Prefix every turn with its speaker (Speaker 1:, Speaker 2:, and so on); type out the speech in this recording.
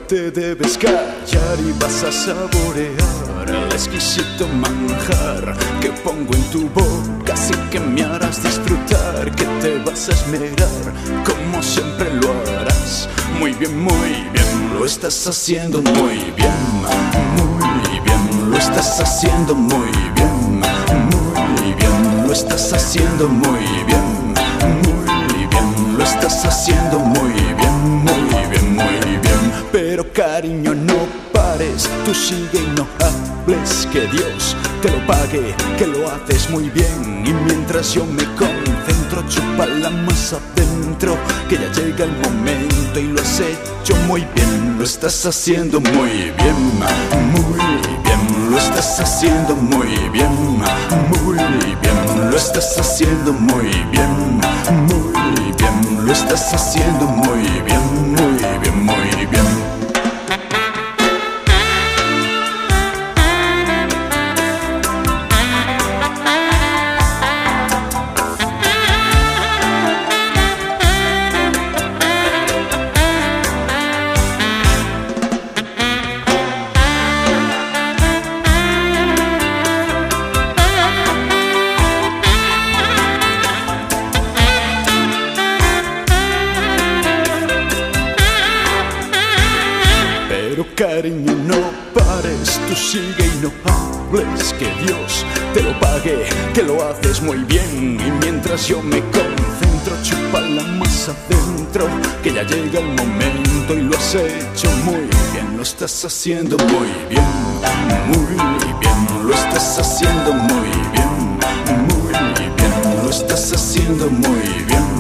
Speaker 1: te debes callar y vas a saborear el exquisito manjar que pongo en tu boca, así que me harás disfrutar, que te vas a esmerar, como siempre lo harás. Muy bien, lo estás haciendo muy bien, lo estás haciendo muy bien, lo estás haciendo muy bien, lo estás haciendo muy bien, muy bien. Pero cariño, no pares, tú sigue y no hables, que Dios te lo pague, que lo haces muy bien. Y mientras yo me concentro, chúpala más adentro, que ya llega el momento y lo has hecho muy bien. Lo estás haciendo muy bien, lo estás haciendo muy bien, lo estás haciendo muy bien, lo estás haciendo muy bien, muy bien. Pero cariño, no pares, tú sigue y no hables, que Dios te lo pague, que lo haces muy bien. Y mientras yo me concentro, chúpala más adentro, que ya llega el momento y lo has hecho muy bien. Lo estás haciendo muy bien, lo estás haciendo muy bien, lo estás haciendo muy bien.